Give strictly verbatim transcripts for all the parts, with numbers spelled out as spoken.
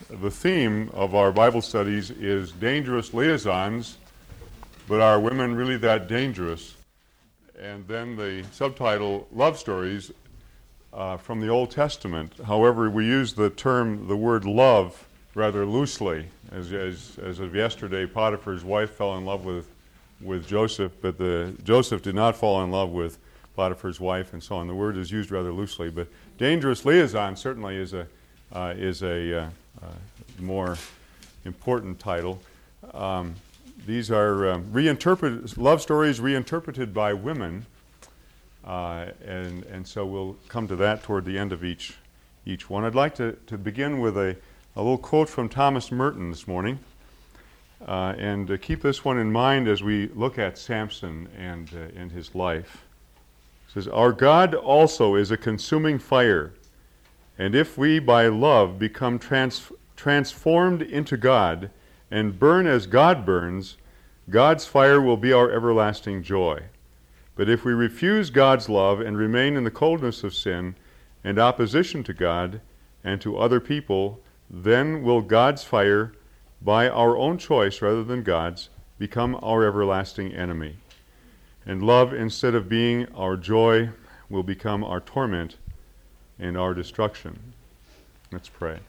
the theme of our Bible studies is dangerous liaisons, but are women really that dangerous? And then the subtitle, Love Stories uh, from the Old Testament. However, we use the term, the word love, rather loosely. As, as, as of yesterday, Potiphar's wife fell in love with, with Joseph, but the, Joseph did not fall in love with Potiphar's wife, and so on. The word is used rather loosely, but dangerous liaison certainly is a uh, is a uh, uh, more important title. Um, these are uh, reinterpreted love stories reinterpreted by women, uh, and and so we'll come to that toward the end of each each one. I'd like to, to begin with a, a little quote from Thomas Merton this morning, uh, and uh, keep this one in mind as we look at Samson and uh, and his life. It says, "Our God also is a consuming fire, and if we by love become trans- transformed into God and burn as God burns, God's fire will be our everlasting joy. But if we refuse God's love and remain in the coldness of sin and opposition to God and to other people, then will God's fire, by our own choice rather than God's, become our everlasting enemy. And love, instead of being our joy, will become our torment and our destruction." Let's pray.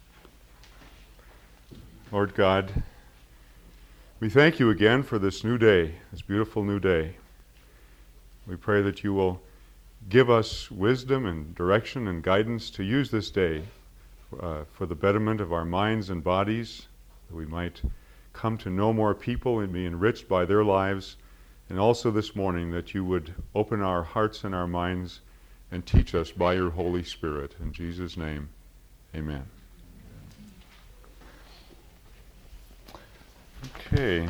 Lord God, we thank you again for this new day, this beautiful new day. We pray that you will give us wisdom and direction and guidance to use this day uh, for the betterment of our minds and bodies, that we might come to know more people and be enriched by their lives. And also this morning that you would open our hearts and our minds and teach us by your Holy Spirit. In Jesus' name, amen. Okay.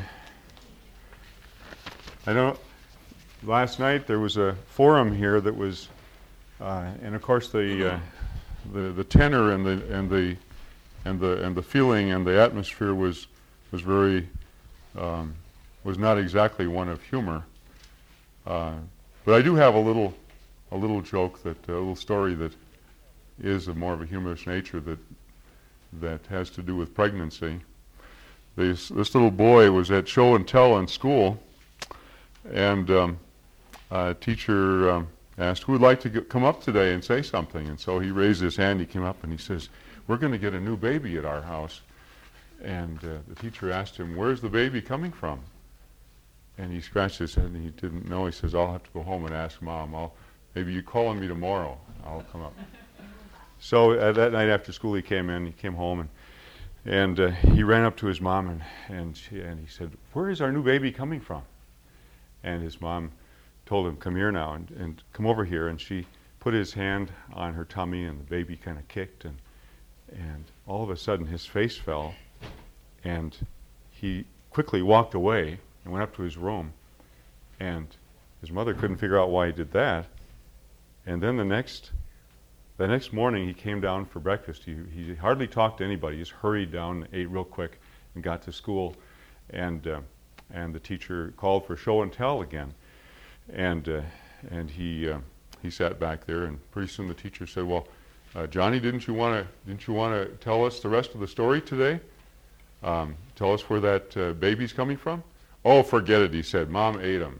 I know last night there was a forum here that was, uh, and of course the, uh, the the tenor and the and the and the and the feeling and the atmosphere was was very. Um, was not exactly one of humor, uh, but I do have a little, a little joke that a little story that is of more of a humorous nature that that has to do with pregnancy. This this little boy was at show and tell in school, and um, a teacher um, asked who would like to get, come up today and say something, and so he raised his hand. He came up and he says, "We're going to get a new baby at our house," and uh, the teacher asked him, "Where's the baby coming from?" And he scratched his head and he didn't know. He says, "I'll have to go home and ask Mom. I'll, maybe you call on me tomorrow. I'll come up." So uh, that night after school he came in, he came home and and uh, he ran up to his mom and and, she, and he said, "Where is our new baby coming from?" And his mom told him, "Come here now and, and come over here." And she put his hand on her tummy and the baby kind of kicked and and all of a sudden his face fell and he quickly walked away and went up to his room, and his mother couldn't figure out why he did that. And then the next the next morning he came down for breakfast. He, he hardly talked to anybody. He just hurried down, ate real quick, and got to school. And uh, and the teacher called for show and tell again. And uh, and he uh, he sat back there, and pretty soon the teacher said, "Well, uh, Johnny, didn't you want to didn't you want to tell us the rest of the story today? Um, tell us where that uh, baby's coming from?" "Oh, forget it," he said. "Mom ate him."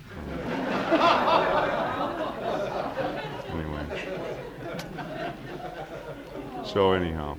Anyway. So anyhow.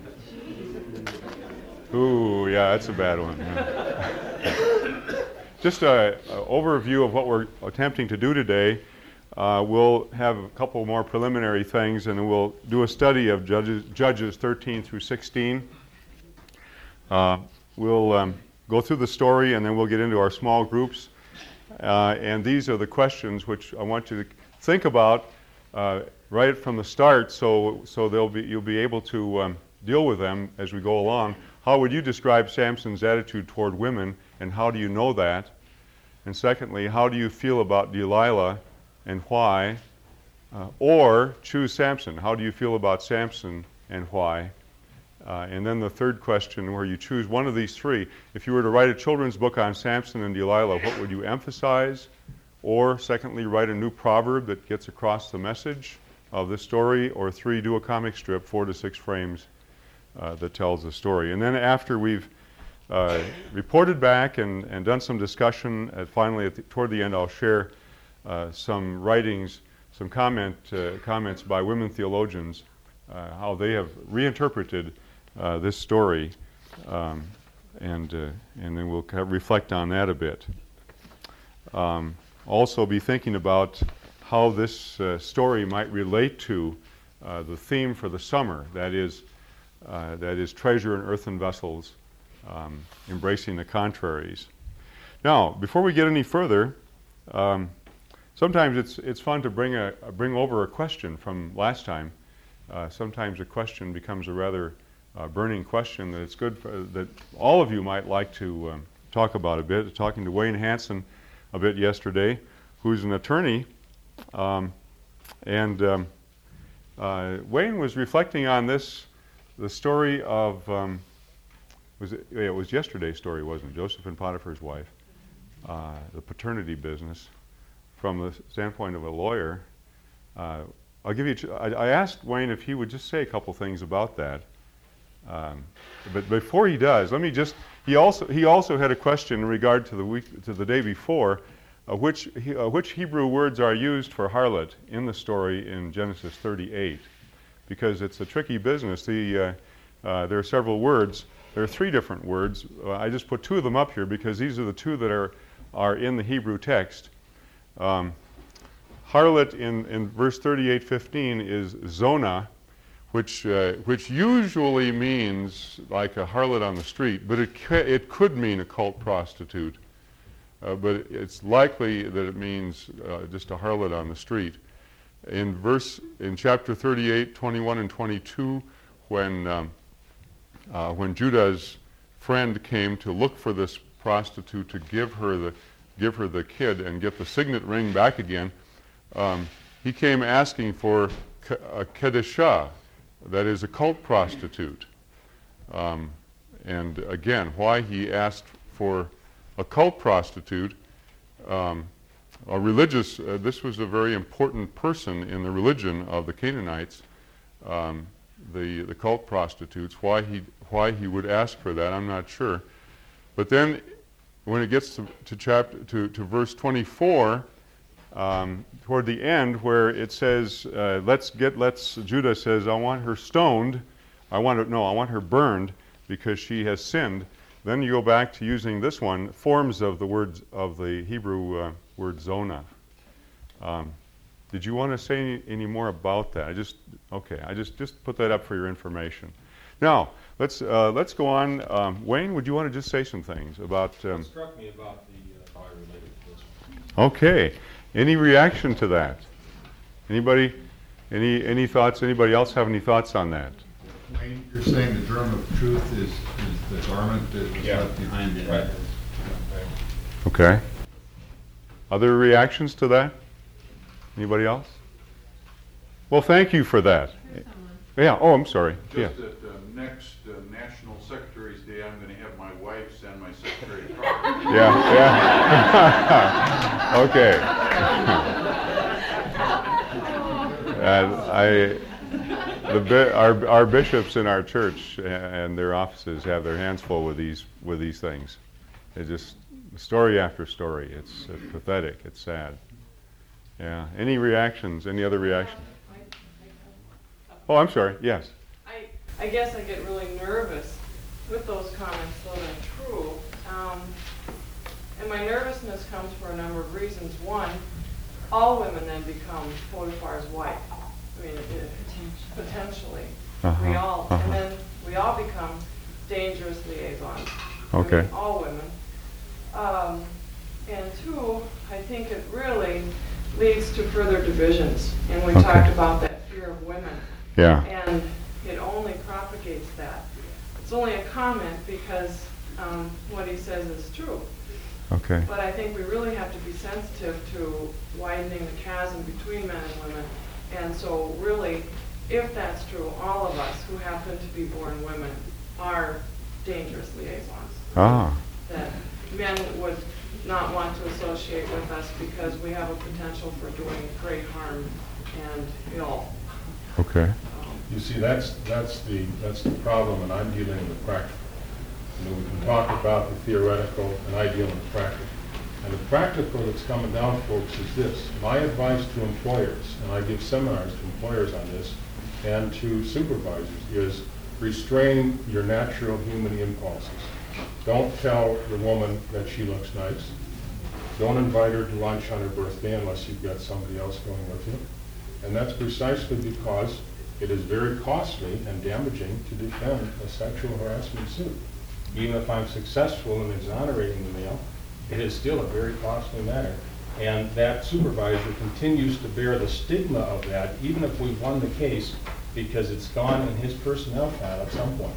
Ooh, yeah, that's a bad one. Yeah. Just an overview of what we're attempting to do today. Uh, we'll have a couple more preliminary things, and then we'll do a study of Judges, Judges thirteen through sixteen. Uh, we'll... Um, go through the story, and then we'll get into our small groups. Uh, and these are the questions which I want you to think about uh, right from the start, so so they'll be you'll be able to um, deal with them as we go along. How would you describe Samson's attitude toward women, and how do you know that? And secondly, how do you feel about Delilah, and why? Uh, or choose Samson. How do you feel about Samson, and why? Uh, and then the third question, where you choose one of these three. If you were to write a children's book on Samson and Delilah, what would you emphasize? Or, secondly, write a new proverb that gets across the message of the story. Or three, do a comic strip, four to six frames, uh, that tells the story. And then after we've uh, reported back and, and done some discussion, and finally at the, toward the end I'll share uh, some writings, some comment, uh, comments by women theologians, uh, how they have reinterpreted uh, this story, um, and, uh, and then we'll kind of reflect on that a bit. Um, also be thinking about how this uh, story might relate to uh, the theme for the summer, that is, uh, that is treasure in earthen vessels, um, embracing the contraries. Now, before we get any further, um, sometimes it's it's fun to bring a bring over a question from last time. Uh, sometimes a question becomes a rather uh, burning question that it's good for, that all of you might like to um, talk about a bit. Talking to Wayne Hansen a bit yesterday, who's an attorney, um, and um, uh, Wayne was reflecting on this, the story of um, was it, yeah, it was yesterday's story, wasn't it? Joseph and Potiphar's wife, uh, the paternity business. From the standpoint of a lawyer, uh, I'll give you. Ch- I, I asked Wayne if he would just say a couple things about that. Um, but before he does, let me just. He also he also had a question in regard to the week to the day before, uh, which he, uh, which Hebrew words are used for harlot in the story in Genesis thirty-eight, because it's a tricky business. The uh, uh, there are several words. There are three different words. Uh, I just put two of them up here because these are the two that are are in the Hebrew text. Um, harlot in, in verse thirty-eight fifteen is zona, which uh, which usually means like a harlot on the street, but it ca- it could mean a cult prostitute. Uh, but it's likely that it means uh, just a harlot on the street. In verse in chapter thirty-eight, twenty-one and twenty-two, when um, uh, when Judah's friend came to look for this prostitute to give her the give her the kid and get the signet ring back again, um, he came asking for a kedeshah, that is a cult prostitute. Um, and again, why he asked for a cult prostitute, um, a religious, uh, this was a very important person in the religion of the Canaanites, um, the, the cult prostitutes. Why he, why he would ask for that, I'm not sure. But then when it gets to, to chapter to, to verse twenty-four, um, toward the end, where it says, uh, "Let's get," let's Judah says, "I want her stoned. I want her, no, I want her burned because she has sinned." Then you go back to using this one, forms of the words of the Hebrew uh, word zona. Um, did you want to say any, any more about that? I just okay. I just just put that up for your information. Now, let's uh, let's go on. Um, Wayne, would you want to just say some things about? Um, what struck me about the uh, how I related to this. Okay. Any reaction to that? Anybody? Any any thoughts? Anybody else have any thoughts on that? Wayne, you're saying the germ of truth is, is the garment that was Yeah. left behind it. Right. Okay. Other reactions to that? Anybody else? Well, thank you for that. Yeah. Oh, I'm sorry. Yeah. Just at the next uh, National Secretary's Day, I'm going to have my wife send my secretary a card. Yeah. Yeah. Okay. Uh, I, the bi- our our bishops in our church and their offices have their hands full with these with these things. It's just story after story. It's, it's pathetic. It's sad. Yeah. Any reactions? Any other reactions? Oh, I'm sorry. Yes. I, I guess I get really nervous with those comments, though they're true. Um, and my nervousness comes for a number of reasons. One, all women then become Potiphar's wife. I mean, it, potentially. Uh-huh, We all. uh-huh. And then we all become dangerous liaisons. Okay. I mean, all women. Um, and two, I think it really leads to further divisions. And we Okay. talked about that fear of women. Yeah. And it only propagates that. It's only a comment because um, what he says is true. Okay. But I think we really have to be sensitive to widening the chasm between men and women. And so really, if that's true, all of us who happen to be born women are dangerous liaisons. Ah. That men would not want to associate with us because we have a potential for doing great harm and ill. Okay. Um, You see, that's, that's the, that's the problem, and I'm dealing with the practical. You know, we can talk about the theoretical, and I deal with the practical. And the practical that's coming down, folks, is this. My advice to employers, and I give seminars to employers on this, and to supervisors, is restrain your natural human impulses. Don't tell the woman that she looks nice. Don't invite her to lunch on her birthday unless you've got somebody else going with you. And that's precisely because it is very costly and damaging to defend a sexual harassment suit. Even if I'm successful in exonerating the male, it is still a very costly matter. And that supervisor continues to bear the stigma of that, even if we've won the case, because it's gone in his personnel file at some point.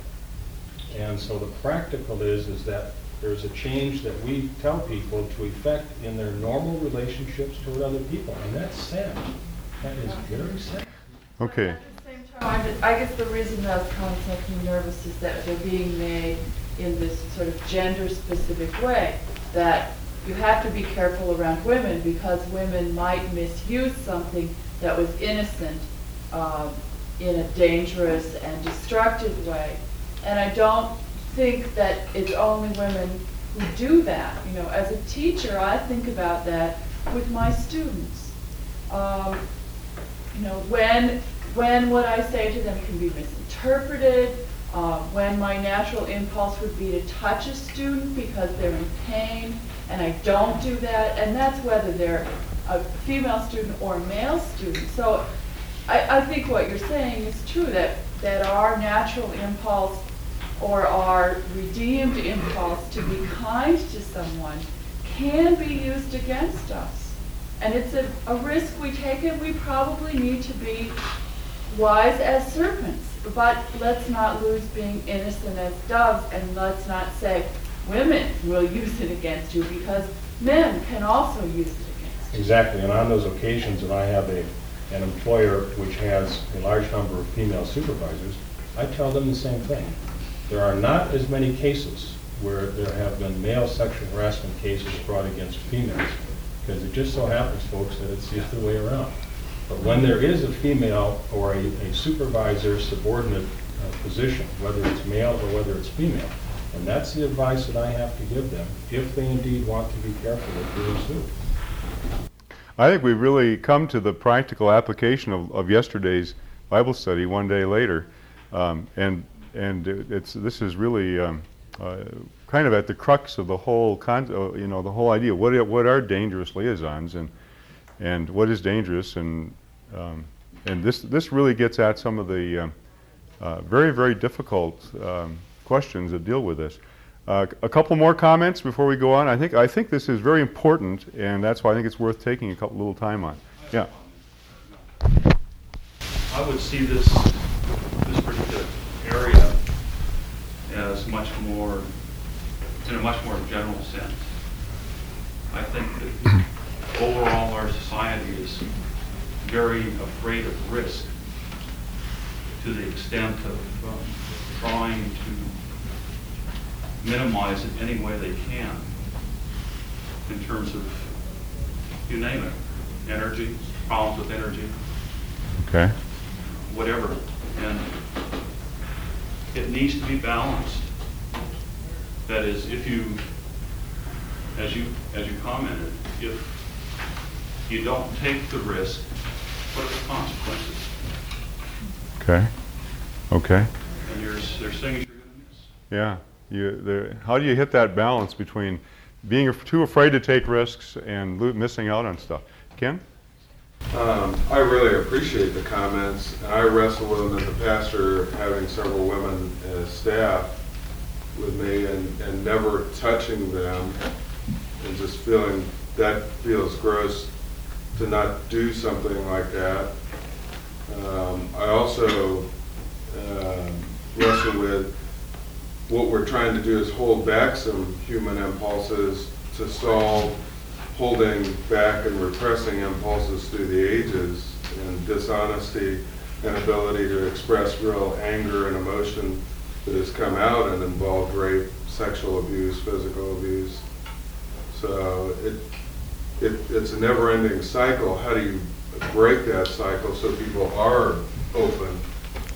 And so the practical is, is that there's a change that we tell people to effect in their normal relationships toward other people. And that's sad. That is very sad. Okay. At the same time, I ju- I guess the reason those comments make me nervous is that they're being made in this sort of gender-specific way, that you have to be careful around women because women might misuse something that was innocent um, in a dangerous and destructive way. And I don't think that it's only women who do that. You know, as a teacher, I think about that with my students. Um, you know, when when what I say to them can be misinterpreted, uh, when my natural impulse would be to touch a student because they're in pain, and I don't do that, and that's whether they're a female student or a male student. So I, I think what you're saying is true, that, that our natural impulse or our redeemed impulse to be kind to someone can be used against us. And it's a, a risk we take, and we probably need to be wise as serpents. But let's not lose being innocent as doves, and let's not say women will use it against you, because men can also use it against you. Exactly, and on those occasions that I have a, an employer which has a large number of female supervisors, I tell them the same thing. There are not as many cases where there have been male sexual harassment cases brought against females, because it just so happens, folks, that it's the other way around. But when there is a female or a, a supervisor subordinate uh, position, whether it's male or whether it's female, and that's the advice that I have to give them if they indeed want to be careful of doing so. I think we've really come to the practical application of, of yesterday's Bible study one day later. Um, and and it's this is really um, uh, kind of at the crux of the whole con uh, you know the whole idea. What are, what are dangerous liaisons, and and what is dangerous, and um, and this this really gets at some of the um, uh, very very difficult um, questions that deal with this. Uh, a couple more comments before we go on. I think I think this is very important, and that's why I think it's worth taking a couple little time on. Yeah. I would see this, this particular area as much more, in a much more general sense. I think that overall our society is very afraid of risk to the extent of um, trying to minimize it any way they can in terms of, you name it, energy, problems with energy, Okay. whatever. And it needs to be balanced. That is, if you, as you as you commented, if you don't take the risk, what are the consequences? Okay. Okay. And there's there's things you're going to miss. Yeah. You, the, how do you hit that balance between being af- too afraid to take risks and lo- missing out on stuff? Ken? Um, I really appreciate the comments, and I wrestle with them as a pastor, having several women as staff with me, and, and never touching them, and just feeling that feels gross to not do something like that. Um, I also uh, wrestle with what we're trying to do is hold back some human impulses to solve holding back and repressing impulses through the ages, and dishonesty and ability to express real anger and emotion that has come out and involved rape, sexual abuse, physical abuse. So it, it it's a never-ending cycle. How do you break that cycle so people are open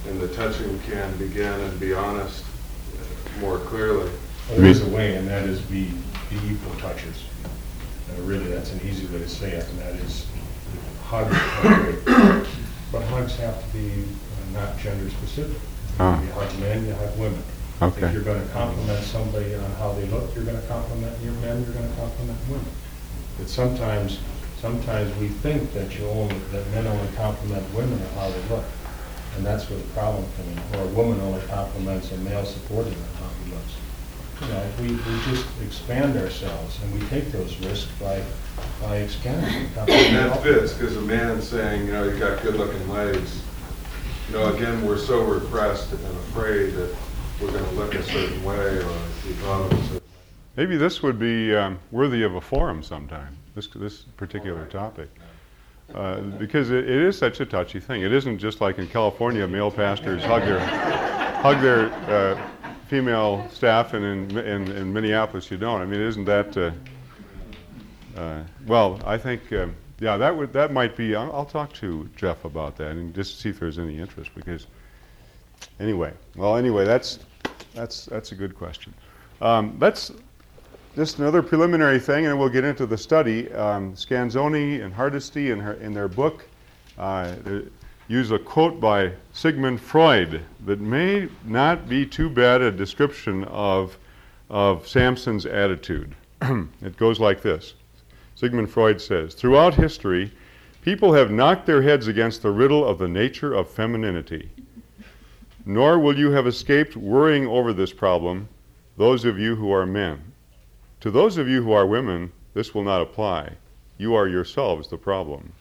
and the touching can begin and be honest more clearly. Well, there is a way, and that is be, be equal touchers. And really, that's an easy way to say it, and that is hugs are great. But hugs have to be uh, not gender specific. Ah. You hug men, you hug women. Okay. If you're going to compliment somebody on how they look, you're going to compliment your men, you're going to compliment women. But sometimes, sometimes we think that you only, that men only compliment women on how they look. And that's where the problem comes in. Or a woman only compliments a male supporting on how he looks. You know, we, we just expand ourselves, and we take those risks by, by expanding. And that fits, because a man saying, you know, you got good-looking legs, you know, again, we're so repressed and afraid that we're going to look a certain way or be thought of a certain way. Maybe this would be um, worthy of a forum sometime, this, this particular topic. Uh, because it, it is such a touchy thing. It isn't just like in California, male pastors hug their, hug their uh, female staff, and in, in, in Minneapolis you don't. I mean, isn't that, uh, uh, well, I think, um, yeah, that would that might be, I'll, I'll talk to Jeff about that and just see if there's any interest, because, anyway, well, anyway, that's, that's, that's a good question. Um, let's, just another preliminary thing, and we'll get into the study. Um, Scanzoni and Hardesty in, her, in their book uh, use a quote by Sigmund Freud that may not be too bad a description of, of Samson's attitude. It goes like this. Sigmund Freud says, "Throughout history, people have knocked their heads against the riddle of the nature of femininity. Nor will you have escaped worrying over this problem, those of you who are men. To those of you who are women, this will not apply. You are yourselves the problem."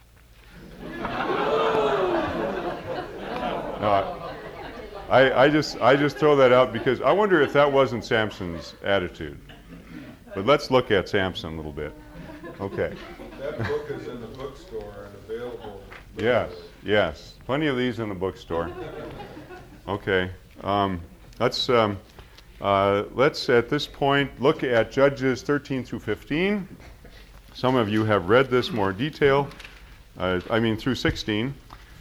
Now, I, I just I just throw that out because I wonder if that wasn't Samson's attitude. But let's look at Samson a little bit. Okay. That book is in the bookstore and available. Yes, yes. Plenty of these in the bookstore. Okay. Um, let's... Um, Uh, let's, at this point, look at Judges thirteen through fifteen. Some of you have read this more detail. Uh, I mean, through sixteen.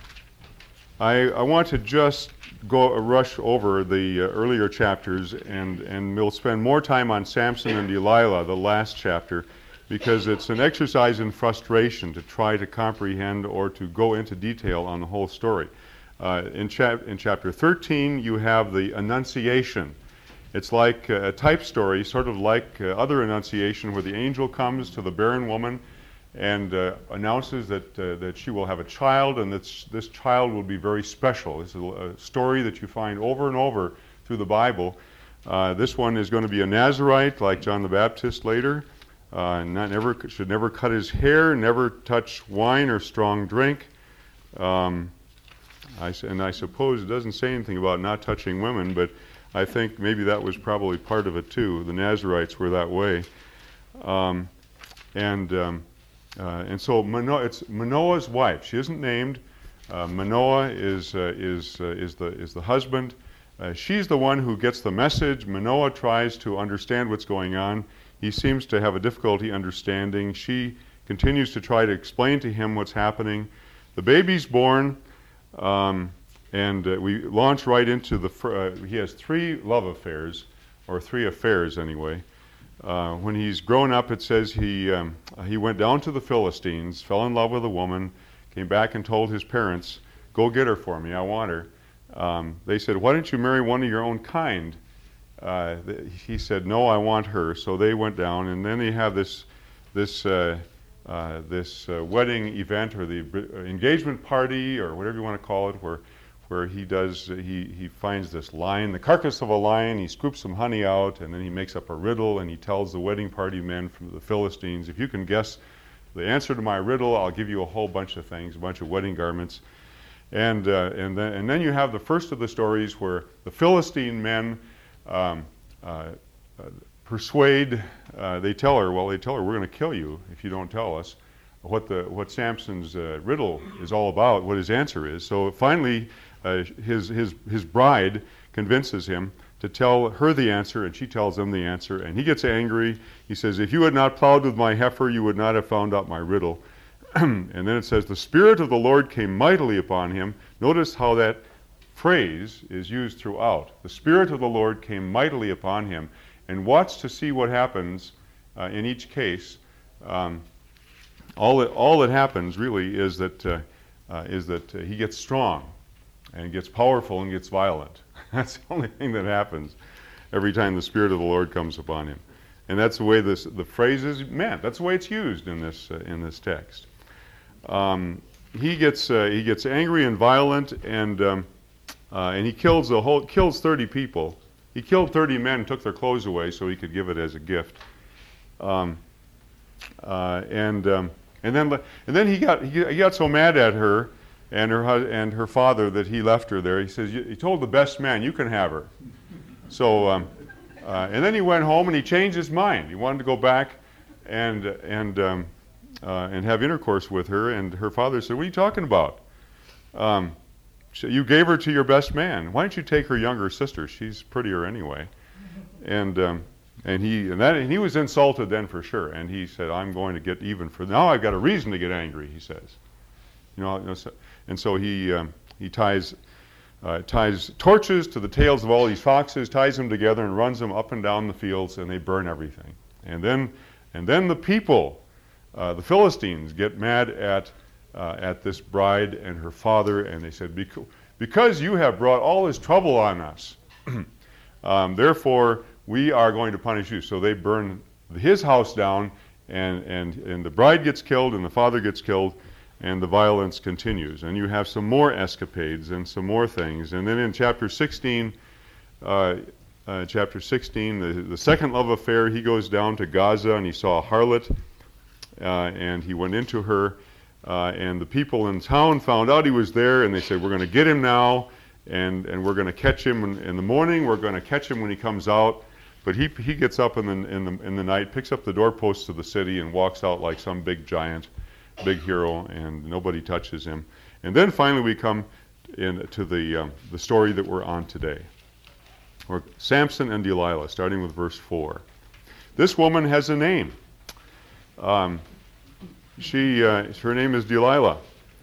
I, I want to just go uh, rush over the uh, earlier chapters, and, and we'll spend more time on Samson and Delilah, the last chapter, because it's an exercise in frustration to try to comprehend or to go into detail on the whole story. Uh, in, chap- in chapter thirteen, you have the Annunciation. It's like a type story, sort of like uh, other Annunciation, where the angel comes to the barren woman and uh, announces that uh, that she will have a child, and that this child will be very special. This is a story that you find over and over through the Bible. Uh, this one is going to be a Nazirite, like John the Baptist later. Uh, not never should never cut his hair, never touch wine or strong drink. Um, I, and I suppose it doesn't say anything about not touching women, but I think maybe that was probably part of it too. The Nazirites were that way, um, and um, uh, and so Manoah, it's Manoah's wife. She isn't named. Uh, Manoah is uh, is uh, is the is the husband. Uh, she's the one who gets the message. Manoah tries to understand what's going on. He seems to have a difficulty understanding. She continues to try to explain to him what's happening. The baby's born. Um, And uh, we launch right into the, fr- uh, he has three love affairs, or three affairs anyway. Uh, when he's grown up, it says he um, he went down to the Philistines, fell in love with a woman, came back and told his parents, "Go get her for me, I want her." Um, they said, "Why don't you marry one of your own kind?" Uh, th- he said, "No, I want her." So they went down, and then they have this this uh, uh, this uh, wedding event, or the uh, engagement party, or whatever you want to call it, where where he does, he, he finds this lion, the carcass of a lion, he scoops some honey out, and then he makes up a riddle, and he tells the wedding party men from the Philistines, "If you can guess the answer to my riddle, I'll give you a whole bunch of things, a bunch of wedding garments." And uh, and then and then you have the first of the stories where the Philistine men um, uh, uh, persuade, uh, they tell her, well, they tell her, "We're going to kill you if you don't tell us what the what Samson's uh, riddle is all about, what his answer is." So finally, Uh, his his his bride convinces him to tell her the answer, and she tells him the answer, and he gets angry. He says, "If you had not plowed with my heifer, you would not have found out my riddle." And then it says, "The Spirit of the Lord came mightily upon him." Notice how that phrase is used throughout. The Spirit of the Lord came mightily upon him. And watch to see what happens uh, in each case. Um, all, that, all that happens really is that, uh, uh, is that uh, he gets strong and gets powerful and gets violent. That's the only thing that happens every time the Spirit of the Lord comes upon him. And that's the way this, the phrase is meant. That's the way it's used in this, uh, in this text. Um, he, gets, uh, he gets angry and violent, and, um, uh, and he kills, the whole, kills thirty people. He killed thirty men and took their clothes away so he could give it as a gift. Um, uh, and um, and then and then he got he, he got so mad at her and her hu- and her father that he left her there. He says, he told the best man, "You can have her." So um, uh, and then he went home and he changed his mind. He wanted to go back and and um, uh, and have intercourse with her. And her father said, "What are you talking about? Um, You gave her to your best man. Why don't you take her younger sister? She's prettier anyway." And um, and he and that and he was insulted then for sure. And he said, "I'm going to get even for now. I've got a reason to get angry." He says, you know. You know so, and so he um, he ties uh, ties torches to the tails of all these foxes, ties them together, and runs them up and down the fields, and they burn everything. And then and then the people, uh, the Philistines, get mad at. Uh, at this bride and her father, and they said, "Bec- because you have brought all this trouble on us, um, therefore we are going to punish you." So they burn his house down, and, and, and the bride gets killed, and the father gets killed, and the violence continues. And you have some more escapades and some more things. And then in chapter sixteen, uh, uh, chapter sixteen, the, the second love affair, he goes down to Gaza, and he saw a harlot, uh, and he went into her. Uh, and the people in town found out he was there, and they said, "We're going to get him now, and, and we're going to catch him in, in the morning. We're going to catch him when he comes out." But he he gets up in the in the in the night, picks up the doorposts of the city, and walks out like some big giant, big hero, and nobody touches him. And then finally we come in to the um, the story that we're on today. Or Samson and Delilah, starting with verse four. This woman has a name. Um, She, uh, her name is Delilah,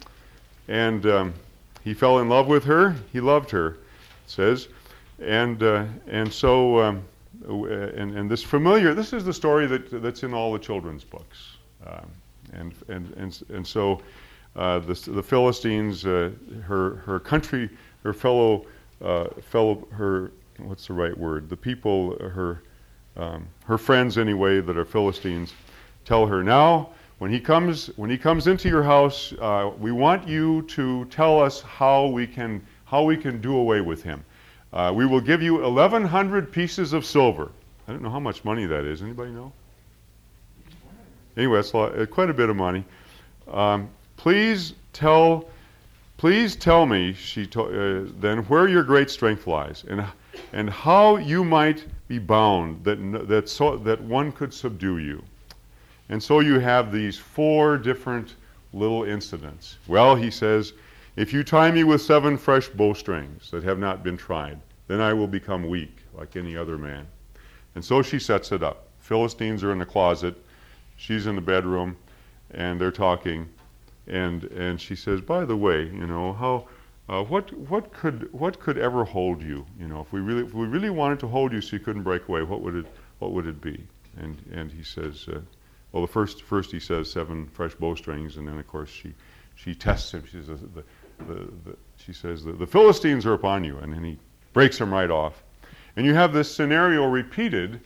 and um, he fell in love with her. He loved her, it says, and uh, and so um, and and this familiar. This is the story that that's in all the children's books, um, and and and and so uh, the the Philistines, uh, her her country, her fellow uh, fellow her what's the right word? The people, her um, her friends anyway that are Philistines, tell her now. When he comes, when he comes into your house, uh, we want you to tell us how we can how we can do away with him. Uh, we will give you eleven hundred pieces of silver. I don't know how much money that is. Anybody know? Anyway, it's a lot, uh, quite a bit of money. Um, please tell, please tell me, she to, uh, then where your great strength lies, and and how you might be bound that that so that one could subdue you. And so you have these four different little incidents. Well, he says, "If you tie me with seven fresh bowstrings that have not been tried, then I will become weak like any other man." And so she sets it up. Philistines are in the closet. She's in the bedroom, and they're talking. And and she says, "By the way, you know, how uh, what what could what could ever hold you? You know, if we really if we really wanted to hold you so you couldn't break away, what would it what would it be?" And and he says. Uh, Well, the first first he says seven fresh bowstrings, and then of course she she tests him. She says the, the, the she says the, the Philistines are upon you, and then he breaks them right off. And you have this scenario repeated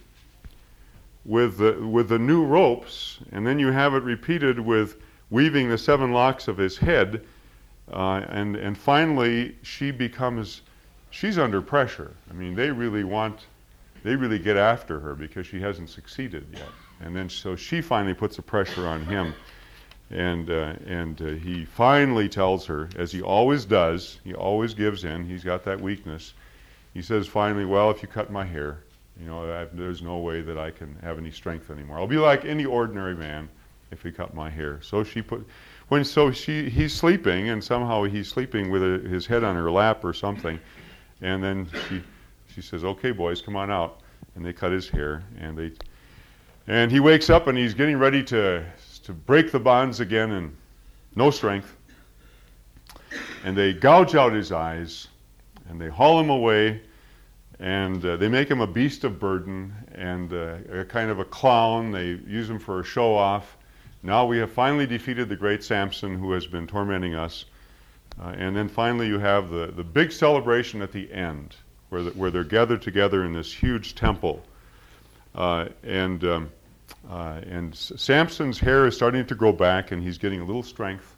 with the with the new ropes, and then you have it repeated with weaving the seven locks of his head, uh, and and finally she becomes she's under pressure. I mean, they really want they really get after her because she hasn't succeeded yet. And then so she finally puts the pressure on him, and uh, and uh, he finally tells her, as he always does, he always gives in. He's got that weakness. He says finally, "Well, if you cut my hair, you know, I've, there's no way that I can have any strength anymore. I'll be like any ordinary man if you cut my hair." So she put, when so she he's sleeping, and somehow he's sleeping with a, his head on her lap or something, and then she she says, "Okay, boys, come on out," and they cut his hair, and they. And he wakes up and he's getting ready to to break the bonds again, and no strength. And they gouge out his eyes, and they haul him away, and uh, they make him a beast of burden and uh, a kind of a clown. They use him for a show off. Now we have finally defeated the great Samson who has been tormenting us. Uh, and then finally you have the, the big celebration at the end where, the, where they're gathered together in this huge temple. Uh, and um, uh, and Samson's hair is starting to grow back and he's getting a little strength.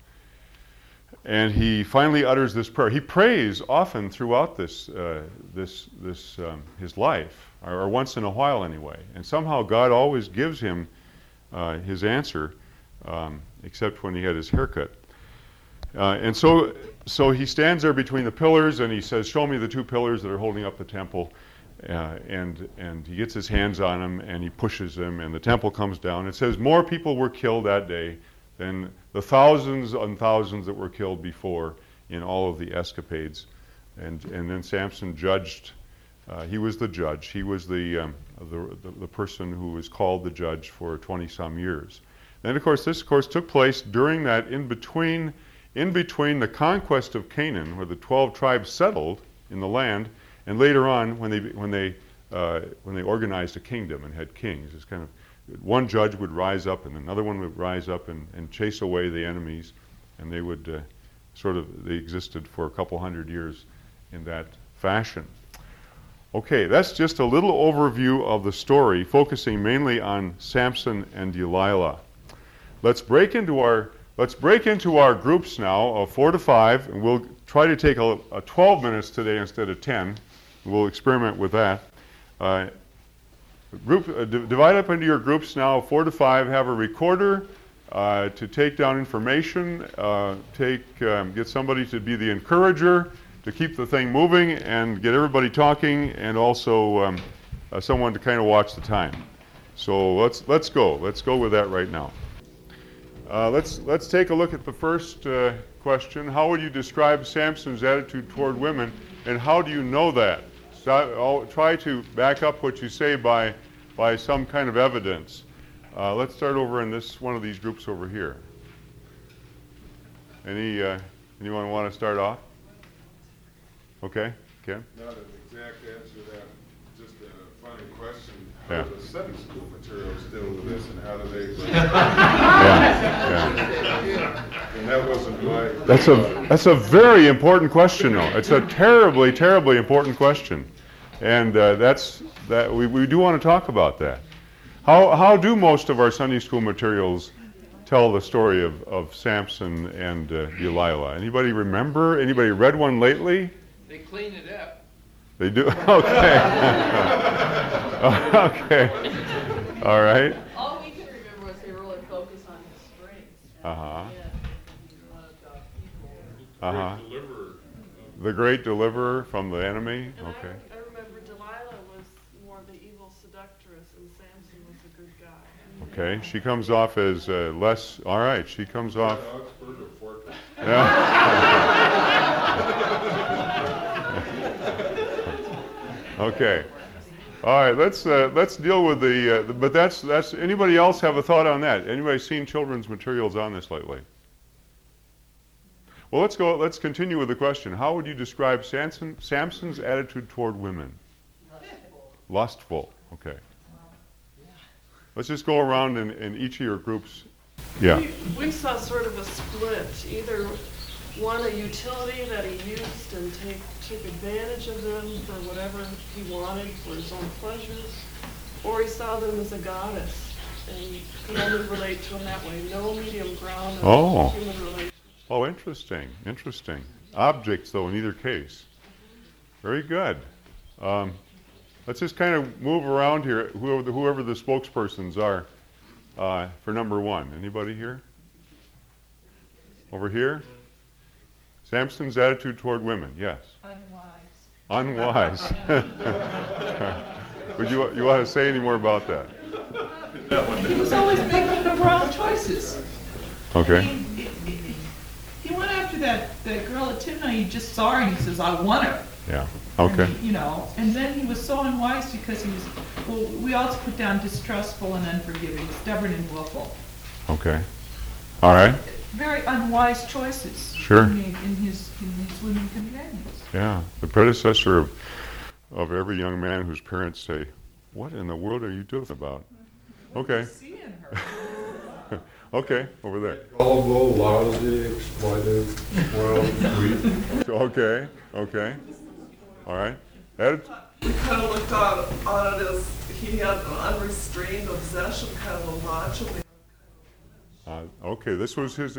And he finally utters this prayer. He prays often throughout this, uh, this, this, um, his life, or, or once in a while anyway. And somehow God always gives him uh, his answer, um, except when he had his haircut. Uh, and so, so he stands there between the pillars, and he says, "Show me the two pillars that are holding up the temple." Uh, and and he gets his hands on them, and he pushes them, and the temple comes down. It says more people were killed that day than the thousands and thousands that were killed before in all of the escapades. And and then Samson judged. Uh, he was the judge. He was the, um, the, the the person who was called the judge for twenty some years. Then of course this of course took place during that in between in between the conquest of Canaan, where the twelve tribes settled in the land, and later on when they when they uh, when they organized a kingdom and had kings. It's kind of one judge would rise up and another one would rise up and, and chase away the enemies, and they would uh, sort of, they existed for a couple hundred years in that fashion. Okay, that's just a little overview of the story, focusing mainly on Samson and Delilah. Let's break into our let's break into our groups now of four to five, and we'll try to take a, a twelve minutes today instead of ten. We'll experiment with that. Uh, Group, uh, d- divide up into your groups now, four to five. Have a recorder uh, to take down information. Uh, take, um, get somebody to be the encourager to keep the thing moving and get everybody talking, and also um, uh, someone to kind of watch the time. So let's let's go. Let's go with that right now. Uh, let's let's take a look at the first uh, question. How would you describe Samson's attitude toward women, and how do you know that? So I'll try to back up what you say by by some kind of evidence. Uh, let's start over in this one of these groups over here. Any uh, anyone want to start off? Okay, Ken. Not an exact answer to that, just a funny question. How Yeah. do the Sunday school materials deal with this, and how do they? Yeah, yeah. And that wasn't my. That's a that's a very important question, though. It's a terribly, terribly important question, and uh, that's that we, we do want to talk about that. How how do most of our Sunday school materials tell the story of, of Samson and uh, Delilah? Anybody remember? Anybody read one lately? They clean it up. They do. Okay. Okay. All right. All we can remember was they really focused on his strengths. Uh huh. Yeah, he's one of the people. Uh huh. Great deliverer. The great deliverer from the enemy. And Okay. I, I remember Delilah was more the evil seductress, and Samson was a good guy. Okay. She comes off as uh, less. All right. She comes off. Oxford or Fortress? Okay. All right. Let's uh, let's deal with the. Uh, the but that's that's. Anybody else have a thought on that? Anybody seen children's materials on this lately? Well, let's go. Let's continue with the question. How would you describe Samson, Samson's attitude toward women? Lustful. Lustful. Okay. Let's just go around in, in each of your groups. Yeah. We, we saw sort of a split, either one a utility that he used and take, took advantage of them for whatever he wanted for his own pleasures, or he saw them as a goddess and could only relate to them that way. No medium ground of Oh. human relationship. Oh, interesting. Interesting. Objects, though, in either case. Very good. Um, let's just kind of move around here, whoever the, whoever the spokespersons are uh, for number one. Anybody here? Over here? Samson's attitude toward women, yes. Unwise. Unwise. Would you, you want to say any more about that? He was always making the wrong choices. Okay. He, he, he went after that, that girl at Timnah. He just saw her and he says, "I want her." Yeah. Okay. And, you know, and then he was so unwise because he was, well, we also put down distrustful and unforgiving, stubborn and willful. Okay. All right. very unwise choices. Sure. He made in his, in his women companions. Yeah, the predecessor of, of every young man whose parents say, what in the world are you doing about? Okay. Seeing her. Okay, over there. Gullible, lousy, exploitive, well, weak. Okay, okay. All right. Ed? We kind of looked on, on it as he had an unrestrained obsession, kind of a macho man. Uh, okay, this was his...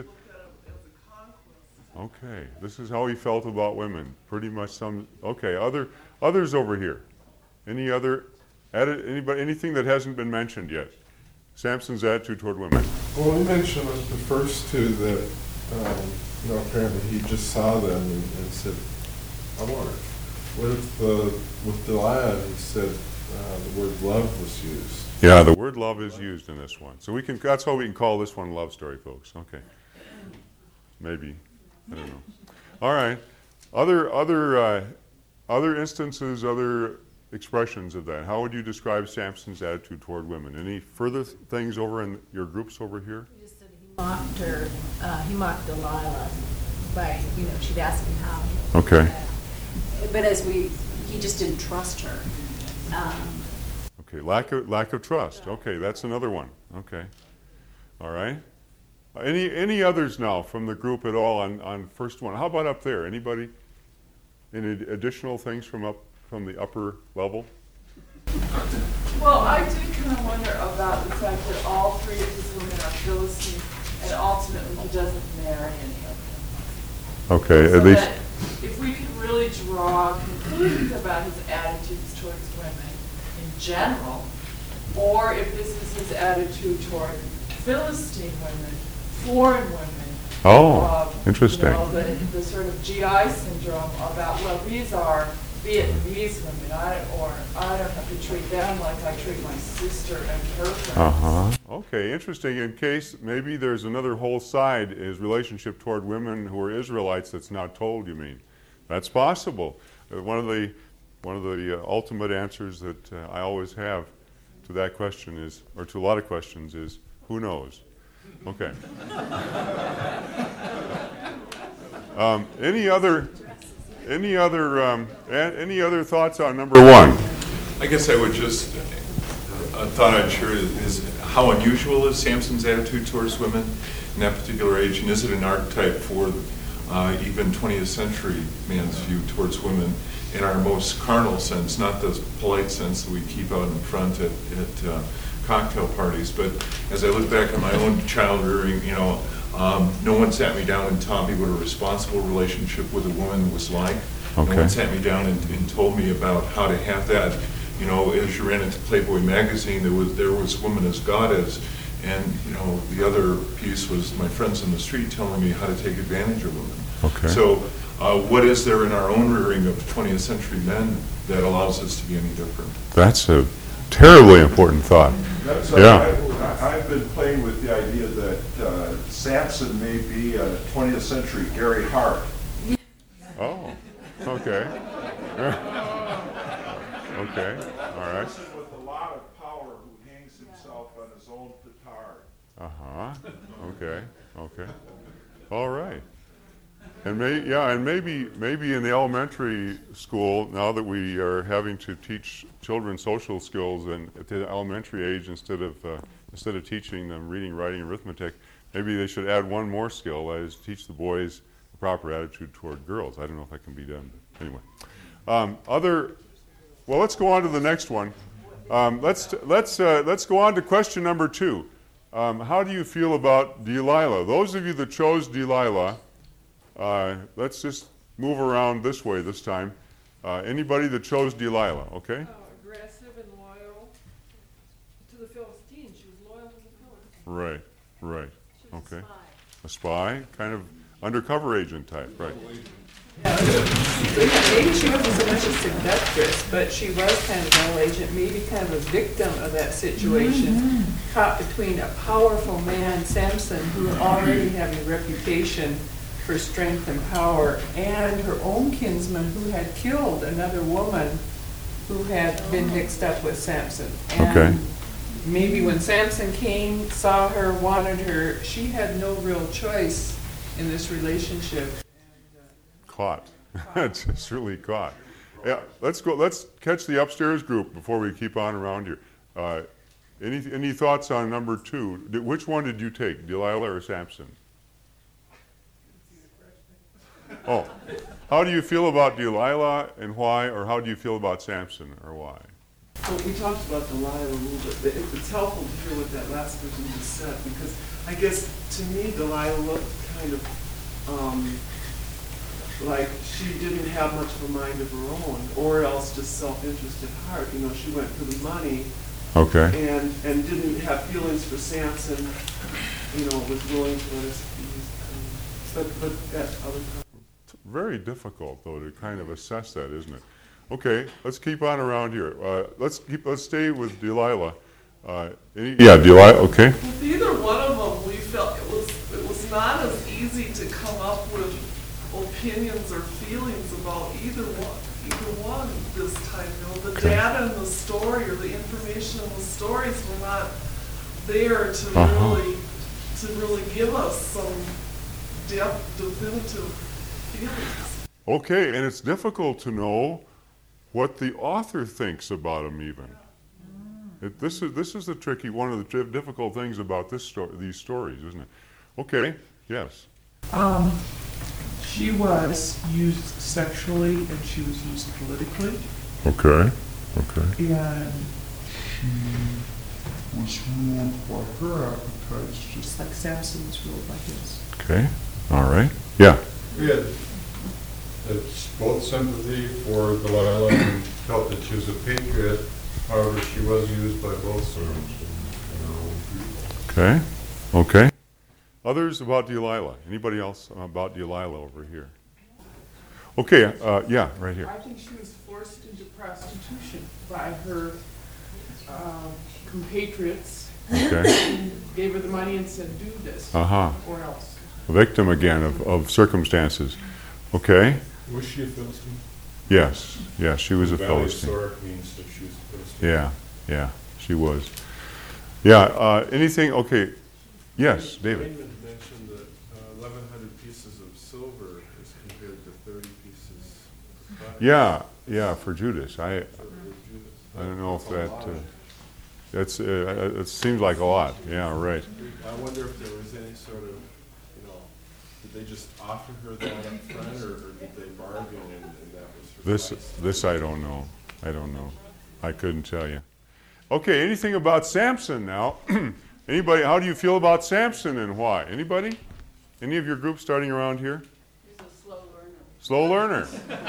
Okay, this is how he felt about women. Pretty much some... Okay, other others over here. Any other... Edit, anybody, anything that hasn't been mentioned yet? Samson's attitude toward women. Well, he mentioned at the first two that, um, you know, apparently he just saw them and, and said, I want her. With, uh, with Delilah, he said uh, the word love was used. Yeah, the word love is used in this one. So we can, that's how we can call this one love story, folks. Okay. Maybe. I don't know. All right. Other, other, uh, other instances, other expressions of that. How would you describe Samson's attitude toward women? Any further th- things over in your groups over here? He just said he mocked her, uh, he mocked Delilah by, you know, she'd ask him how. Okay. Uh, but as we, he just didn't trust her. Um, Okay, lack of, lack of trust. Okay, that's another one. Okay. All right. Uh, Any, any others now from the group at all on, on first one? How about up there? Anybody? Any additional things from up, from the upper level? Well, I did kind of wonder about the fact that all three of these women are Philistines, and ultimately he doesn't marry any of them. Okay, So at least. that if we could really draw conclusions about his attitudes towards women in general, or if this is his attitude toward Philistine women, foreign women. Oh, uh, interesting. You know, the, the sort of G I syndrome about, well, these are Vietnamese women, I, or I don't have to treat them like I treat my sister and her friends. Uh-huh. Okay, interesting. In case maybe there's another whole side, his relationship toward women who are Israelites that's not told, you mean? That's possible. Uh, one of the one of the uh, ultimate answers that uh, I always have to that question is, or to a lot of questions is, who knows? Okay. um, any other any other um, a- any other thoughts on number one? I guess I would just, a thought I'd share is, is how unusual is Samson's attitude towards women in that particular age, and is it an archetype for uh, even twentieth century man's view towards women in our most carnal sense, not the polite sense that we keep out in front at, at uh, cocktail parties, but as I look back on my own child rearing, you know, um, no one sat me down and taught me what a responsible relationship with a woman was like. Okay. No one sat me down and, and told me about how to have that. You know, as you ran into Playboy magazine, there was there was woman as goddess, and you know the other piece was my friends on the street telling me how to take advantage of women. Okay. So, uh, what is there in our own rearing of twentieth century men that allows us to be any different? That's a terribly important thought. That's, Yeah. I, I- I've been playing with the idea that uh, Samson may be a twentieth century Gary Hart. Oh, okay. Okay, all right. With a lot of power who hangs himself on his own petard. Uh-huh, okay, okay. All right. And may, yeah, and maybe, maybe in the elementary school, now that we are having to teach children social skills and at the elementary age instead of, uh, instead of teaching them reading, writing, arithmetic, maybe they should add one more skill, that is teach the boys the proper attitude toward girls. I don't know if that can be done, but anyway. Um, other, well, let's go on to the next one. Um, let's, let's, uh, let's go on to question number two. Um, how do you feel about Delilah? Those of you that chose Delilah, uh, let's just move around this way this time. Uh, anybody that chose Delilah, okay? Oh, aggressive and loyal to the Philistines. She was loyal to the Philistines. Right, right, she was okay. a spy. A spy, kind of undercover agent type, right? Maybe she wasn't so much a seductress, but she was kind of an agent, maybe kind of a victim of that situation, caught between a powerful man, Samson, who already had a reputation for strength and power, and her own kinsman who had killed another woman who had been mixed up with Samson. Okay. And maybe when Samson came, saw her, wanted her, she had no real choice in this relationship. Caught. It's really caught. Yeah, let's go, let's catch the upstairs group before we keep on around here. Uh, any, any thoughts on number two? Did- Which one did you take, Delilah or Samson? Oh, how do you feel about Delilah and why, or how do you feel about Samson or why? Well, we talked about Delilah a little bit, but it- it's helpful to hear what that last person just said, because I guess to me Delilah looked kind of, um, like she didn't have much of a mind of her own, or else just self-interest at heart. You know, she went for the money Okay. and, and didn't have feelings for Samson, you know, was willing to let us be, um, but, but that other part. Very difficult, though, to kind of assess that, isn't it? Okay, let's keep on around here. Uh, let's keep, let's stay with Delilah. Uh, any, yeah, Delilah, okay. With either one of them, we felt it was, it was not as easy to come up with opinions or feelings about either one, either one this time. You know, the Okay. data in the story or the information in the stories were not there to Uh-huh. really, to really give us some depth, definitive feelings. Okay, and it's difficult to know what the author thinks about them even. It, this is this is the tricky, one of the tri- difficult things about this sto- these stories, isn't it? Okay, yes. Um, she was used sexually and she was used politically, Okay, okay. and she was ruled by her appetites, just like Samson was ruled by his. Okay, all right. Yeah, We had, it's both sympathy for Delilah and felt that she was a patriot. However, she was used by both sides. You know. okay, okay. Others about Delilah? Anybody else about Delilah over here? Okay, uh, yeah, right here. I think she was forced into prostitution by her um, compatriots. Okay. Who gave her the money and said, do this, Uh-huh. or else. A victim again of, of circumstances. Okay, Was she a Philistine? yes, yes, she was a Valley Philistine. Sorek means that she was a Philistine. Yeah, yeah, she was. Yeah, uh, anything, okay, yes, David. Raymond mentioned that uh, eleven hundred pieces of silver is compared to thirty pieces of cotton. Yeah, yeah, for Judas. I, For Judas. I don't know if That's a that, lot. uh, that's, uh, it seems like a lot, yeah, right. I wonder if there was any sort of, you know, did they just offer her that up front, or, or did they bargain and, and that was her This, price? this I don't know, I don't know. I couldn't tell you. Okay, anything about Samson now? Anybody, how do you feel about Samson and why? Anybody? Any of your group starting around here? He's a slow learner. Slow learner.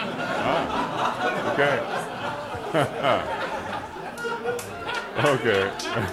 Ah, okay. Okay.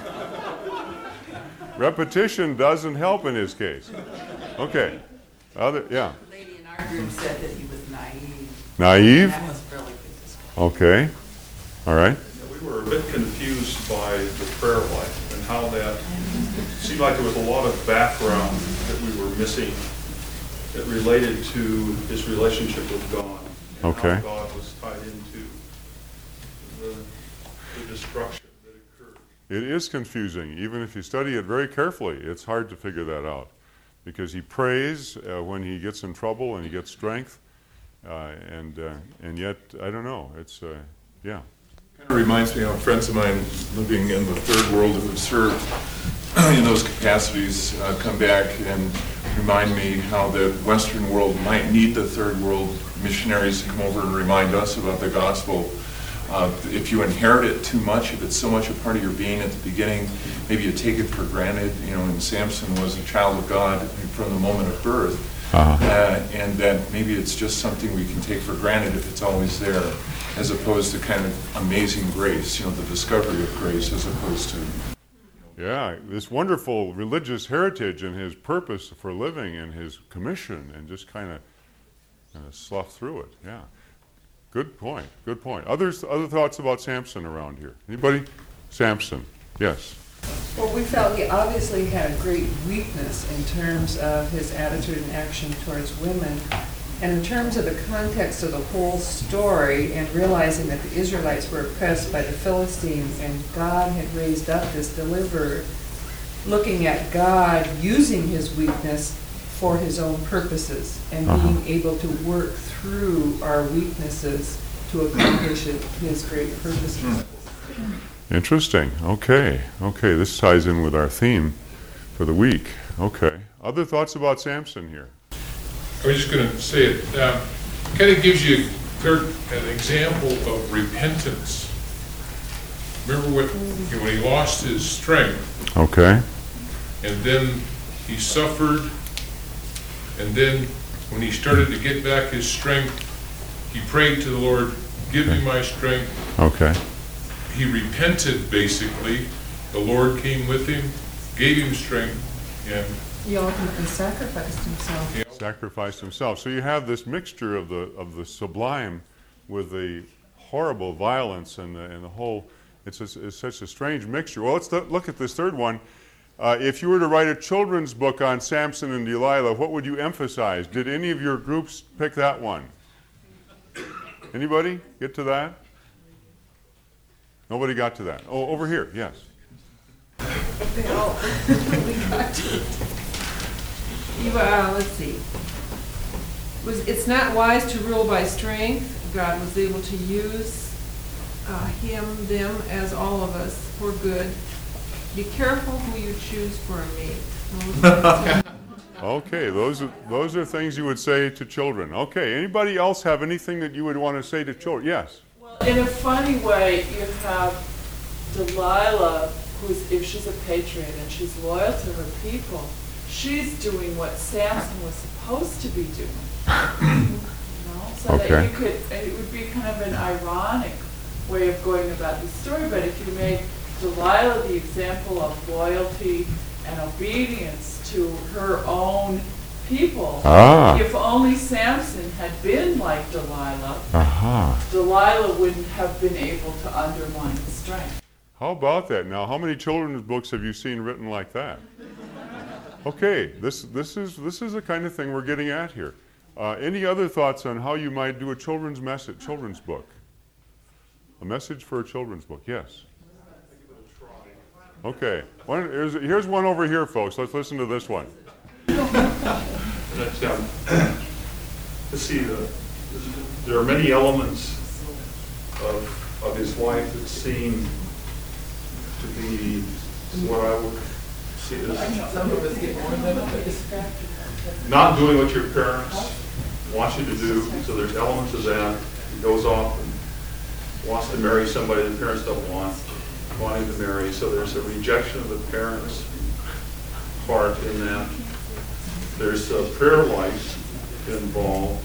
Repetition doesn't help in his case. Okay. Other, yeah. The lady in our group said that he was naive. Naive? That was really good. Okay. All right. We were a bit confused by the prayer life and how that seemed like there was a lot of background that we were missing that related to his relationship with God. And Okay. how God was tied into the, the destruction that occurred. It is confusing. Even if you study it very carefully, it's hard to figure that out. Because he prays uh, when he gets in trouble and he gets strength. Uh, and, uh, and yet, I don't know. It's, uh, yeah. Kind of reminds me of friends of mine living in the third world who have served in those capacities uh, come back and remind me how the Western world might need the third world missionaries to come over and remind us about the gospel. Uh, if you inherit it too much, if it's so much a part of your being at the beginning, maybe you take it for granted. You know, and Samson was a child of God from the moment of birth. Uh-huh. Uh, and that maybe it's just something we can take for granted if it's always there, as opposed to kind of amazing grace, you know, the discovery of grace, as opposed to... Yeah, this wonderful religious heritage and his purpose for living and his commission, and just kind of kind of slough through it. Yeah, good point. Good point. Others, other thoughts about Samson around here? Anybody? Samson. Yes. Well, we felt he obviously had a great weakness in terms of his attitude and action towards women, And in terms of the context of the whole story and realizing that the Israelites were oppressed by the Philistines and God had raised up this deliverer, looking at God using his weakness for his own purposes and Uh-huh. being able to work through our weaknesses to accomplish his great purposes. Interesting. Okay. Okay. This ties in with our theme for the week. Okay. Other thoughts about Samson here? I was just going to say it, um, kind of gives you clear, an example of repentance. Remember what, when he lost his strength, Okay. and then he suffered, and then when he started to get back his strength, he prayed to the Lord, give me my strength. Okay. He repented, basically. The Lord came with him, gave him strength, and He ultimately sacrificed himself. he Sacrificed himself. So you have this mixture of the of the sublime with the horrible violence and the, and the whole. It's, a, it's such a strange mixture. Well, let's th- look at this third one. Uh, if you were to write a children's book on Samson and Delilah, what would you emphasize? Did any of your groups pick that one? Anybody get to that? Nobody got to that. Oh, over here, yes. They all, we got to it. You, uh, let's see. Was, it's not wise to rule by strength. God was able to use uh, him, them, as all of us for good. Be careful who you choose for a mate. Okay, those are, those are things you would say to children. Okay, anybody else have anything that you would want to say to children? Yes. In a funny way, you have Delilah, who's, if she's a patriot and she's loyal to her people, she's doing what Samson was supposed to be doing. You know? So Okay. that you could, and it would be kind of an ironic way of going about the story, but if you made Delilah the example of loyalty and obedience to her own people, Ah. if only Samson had been like Delilah, Aha. Delilah wouldn't have been able to undermine his strength. How about that? Now, how many children's books have you seen written like that? Okay, this this is this is the kind of thing we're getting at here. Uh, any other thoughts on how you might do a children's message, children's book? A message for a children's book, yes. Okay, one, here's, here's one over here, folks. Let's listen to this one. That, um, let's see, the, there are many elements of, of his life that seem to be what I would see as Some of us get more than a distracted. not doing what your parents want you to do. So there's elements of that. He goes off and wants to marry somebody the parents don't want, wanting to marry. So there's a rejection of the parents' part in that. There's a prayer life involved.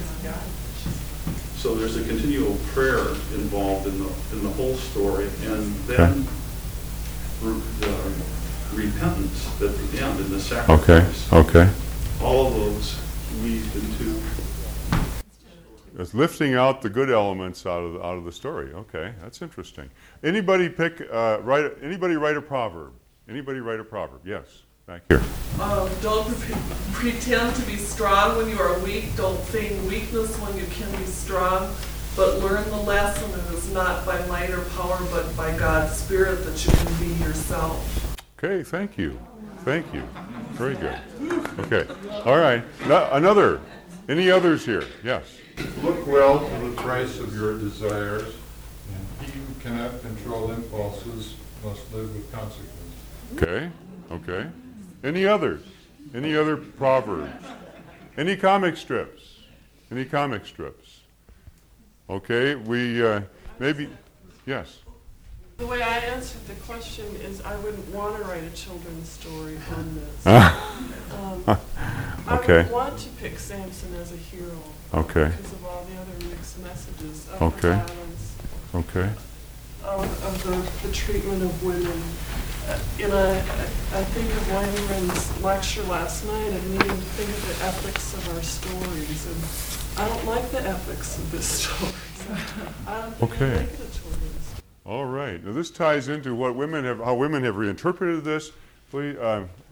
So there's a continual prayer involved in the in the whole story, and then re- the repentance at the end and the Okay, sacrifice. okay. All of those weave into. It's lifting out the good elements out of the, out of the story. Okay, that's interesting. Anybody pick uh, write? Anybody write a proverb? Anybody write a proverb? Yes, back here. Um, don't pre- pretend to be strong when you are weak. Don't feign weakness when you can be strong. But learn the lesson. It is not by might or power, but by God's Spirit that you can be yourself. Okay, thank you. Thank you. Very good. Okay, all right. No, another. Any others here? Yes. Look well to the price of your desires, and he who cannot control impulses must live with consequences. Okay, okay. Any others? Any other proverbs? Any comic strips? Any comic strips? Okay, we uh, maybe, yes. The way I answered the question is I wouldn't want to write a children's story on this. um, I Okay. would want to pick Samson as a hero. Okay. Because of all the other mixed messages of Okay. the violence, Okay. of, of the, the treatment of women. Uh, you know, I, I think of Langren's lecture last night and needing to think of the ethics of our stories. And I don't like the ethics of this story. So I don't think Okay. I'd make it a children's story. All right. Now this ties into what women have, how women have reinterpreted this. Please, uh,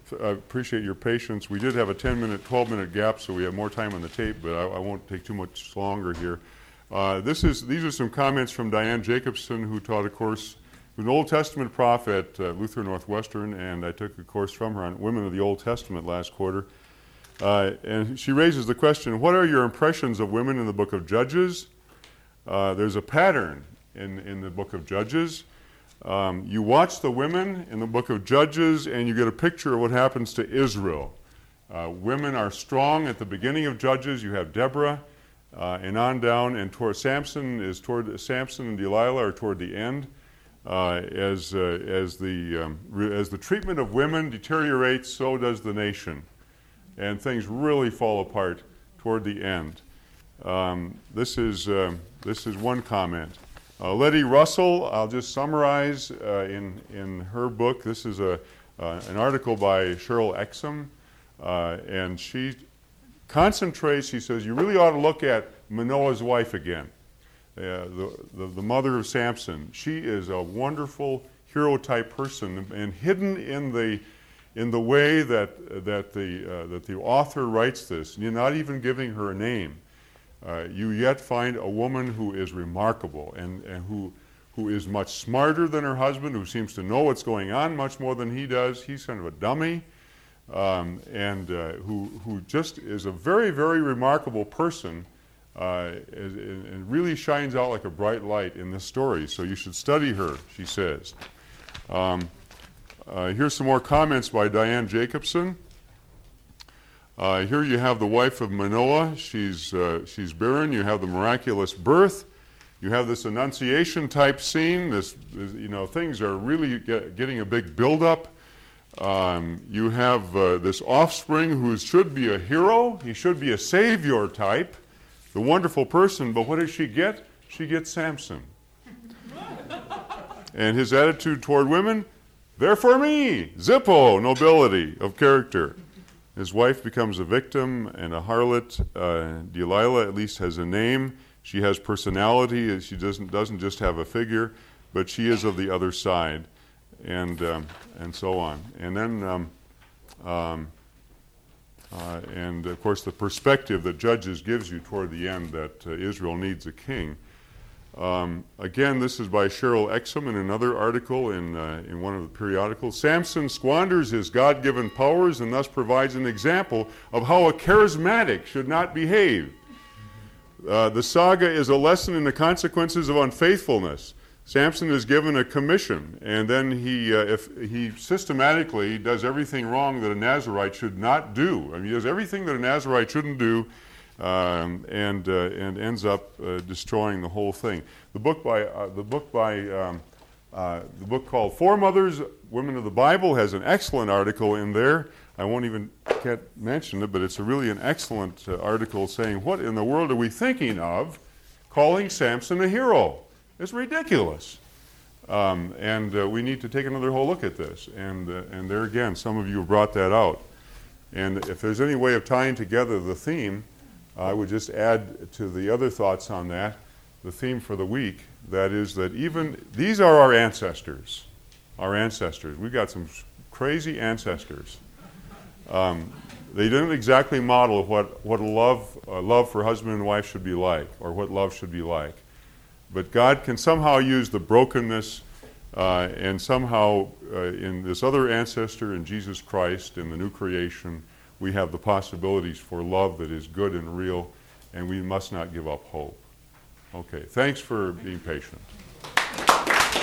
I appreciate your patience. We did have a ten-minute, twelve-minute gap, so we have more time on the tape, but I, I won't take too much longer here. Uh, this is, these are some comments from Diane Jacobson, who taught a course, who's an Old Testament prophet at uh, Luther Northwestern, and I took a course from her on Women of the Old Testament last quarter. Uh, and she raises the question, what are your impressions of women in the book of Judges? Uh, there's a pattern in, in the book of Judges. Um, you watch the women in the book of Judges, and you get a picture of what happens to Israel. Uh, women are strong at the beginning of Judges. You have Deborah, uh, and on down, and toward Samson is toward Samson and Delilah are toward the end. Uh, as uh, as the um, re- as the treatment of women deteriorates, so does the nation, and things really fall apart toward the end. Um, this is uh, this is one comment. Uh, Letty Russell, I'll just summarize uh, in in her book. This is a uh, an article by Cheryl Exum, uh, and she concentrates. She says you really ought to look at Manoah's wife again, uh, the, the the mother of Samson. She is a wonderful hero type person, and hidden in the in the way that that the uh, that the author writes this, you're not even giving her a name. Uh, you yet find a woman who is remarkable and, and who who is much smarter than her husband, who seems to know what's going on much more than he does. He's kind of a dummy, um, and uh, who who just is a very, very remarkable person, uh, and, and really shines out like a bright light in this story. So you should study her, she says. Um, uh, here's some more comments by Diane Jacobson. Uh, here you have the wife of Manoah. She's, uh, she's barren. You have the miraculous birth. You have this Annunciation type scene. This, this you know, things are really get, getting a big buildup. Um, you have uh, this offspring who should be a hero. He should be a savior type, the wonderful person. But what does she get? She gets Samson. And his attitude toward women, they're for me. Zippo, nobility of character. His wife becomes a victim and a harlot. Uh, Delilah at least has a name. She has personality. She doesn't doesn't just have a figure, but she is of the other side, and um, and so on. And then, um, um, uh, and of course, the perspective that Judges gives you toward the end that uh, Israel needs a king. Um, again, this is by Cheryl Exum in another article in uh, in one of the periodicals. Samson squanders his God-given powers and thus provides an example of how a charismatic should not behave. Uh, the saga is a lesson in the consequences of unfaithfulness. Samson is given a commission, and then he, uh, if he systematically does everything wrong that a Nazirite should not do. I mean, he does everything that a Nazirite shouldn't do. Um, and uh, and ends up uh, destroying the whole thing. The book by uh, the book by um, uh, the book called Foremothers, Women of the Bible has an excellent article in there. I won't even can't mention it, but it's a really an excellent uh, article saying what in the world are we thinking of, calling Samson a hero? It's ridiculous, um, and uh, we need to take another whole look at this. And uh, and there again, some of you have brought that out. And if there's any way of tying together the theme, I would just add to the other thoughts on that, the theme for the week, that is that even, these are our ancestors, our ancestors. We've got some crazy ancestors. Um, they didn't exactly model what, what a love, a love for husband and wife should be like, or what love should be like. But God can somehow use the brokenness uh, and somehow uh, in this other ancestor, in Jesus Christ, in the new creation, we have the possibilities for love that is good and real, and we must not give up hope. Okay, thanks for being patient.